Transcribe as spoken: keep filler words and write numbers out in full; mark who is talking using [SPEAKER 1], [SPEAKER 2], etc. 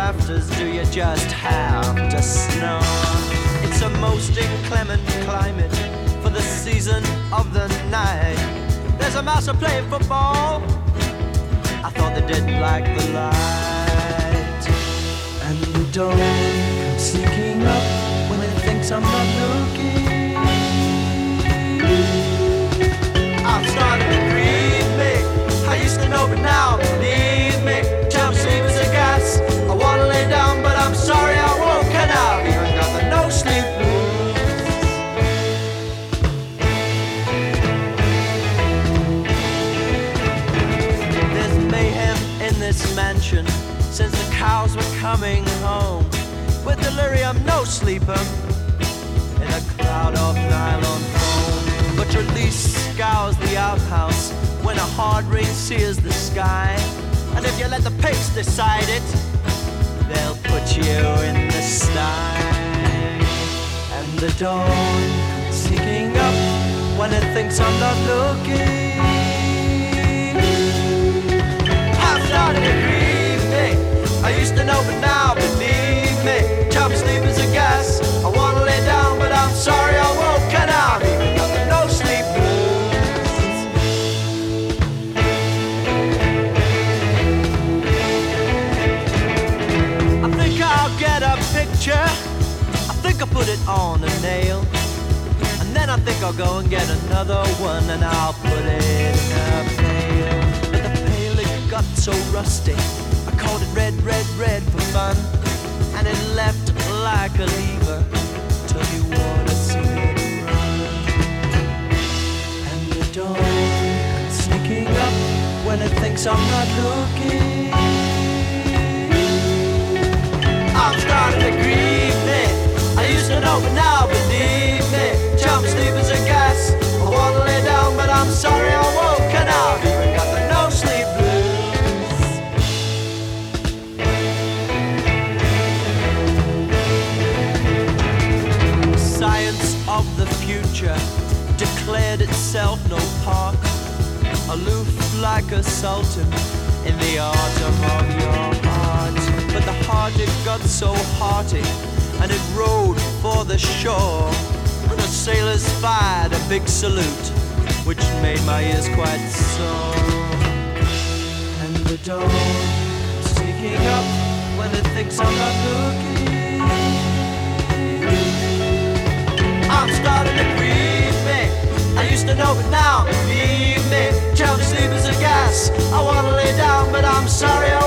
[SPEAKER 1] rafters do you just have to snore? It's a most inclement climate for the season of the night. There's a mouse playing football. I thought they didn't like the light. And the dawn comes sneaking up when it thinks I'm not looking. I'm starting to grieve me. I used to know, but now believe me, jump sleep is a gas. I wanna lay down, but I'm sorry I won't. Can I even got the no sleep blues? There's mayhem in this mansion since the cows were coming home. With delirium, no sleeper in a cloud of nylon foam. But your lease scours the outhouse when a hard rain sears the sky. And if you let the pigs decide it, they'll put you in the sty. And the dawn sneaking up when it thinks I'm not looking. I've started to grieve me. I used to know, but now believe me, jump sleep is a gas. I wanna lay down, but I'm sorry I won't. Can I even got the no sleep blues? I think I'll get a picture. I think I'll put it on a nail. And then I think I'll go and get another one, and I'll put it in a pail. But the pail, it got so rusty, I called it red, red, red for fun. And it left like a lever till you wanna see it run. And the dawn comes sneaking up when it thinks I'm not looking. I'm starting to grieve me. I used to know, but now believe me, jump sleep is a gas. I wanna lay down, but I'm sorry I won't. Can I even got the no sleep blues? Science of the future declared itself no part, aloof like a sultan in the autumn of your heart. But the heart, it got so hearty, and it rode for the shore. And the sailors fired a big salute, which made my ears quite sore. And the dawn sneaking up when it thinks I'm not looking. I'm starting to grieve me. I used to know, but now believe me, jump sleep is a gas. I wanna lay down, but I'm sorry